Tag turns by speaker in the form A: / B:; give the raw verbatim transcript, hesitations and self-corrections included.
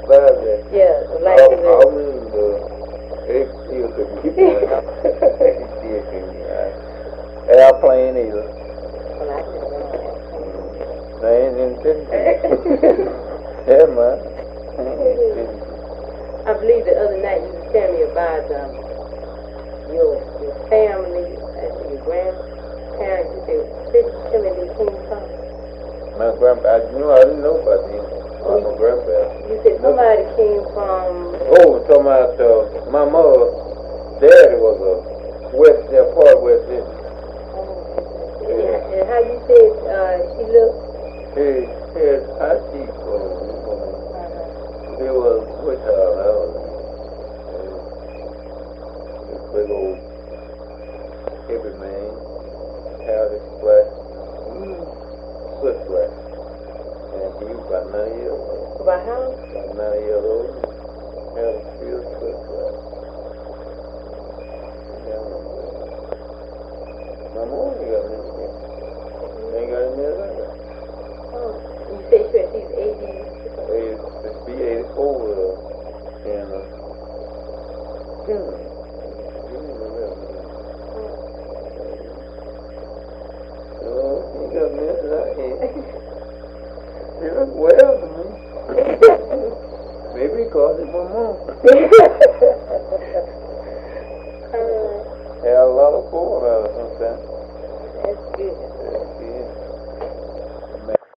A: survive that.
B: Yeah, like
A: All,
B: the,
A: all mean the it still couldn't keep me. It still couldn't get out. Airplane either.
B: well, I can run that.
A: They ain't intended. Yeah, man.
B: I believe the other night you was telling me about um, your your family, uh, your grandparents. You said, where did you tell me they came from?
A: My grandpa, I knew I didn't know about him. I'm a grandpa.
B: You said somebody came from.
A: Oh, talking about uh, my mother, daddy was a West, yeah, part of West Indian.
B: Oh, and, and how you said uh, she looked?
A: He had high teeth for him. He was, what y'all know? This big old hippie man, hair is black, slick black. And he was about ninety years old.
B: About how?
A: About ninety years old. Hair was still slick black. My mom ain't got me again. Ain't got me as I got.
B: Oh, you said she, she's eighty.
A: It's be eighty-four, uh, and, uh, June. June, November. Oh, he got me as I had. He look well to me. Maybe because it's my mom.